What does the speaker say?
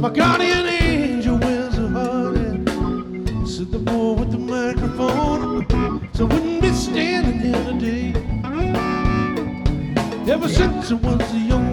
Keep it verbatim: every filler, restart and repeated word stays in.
My guardian angel wears a heart, and said the boy with the microphone, so I wouldn't be standing here today. Ever since I was a young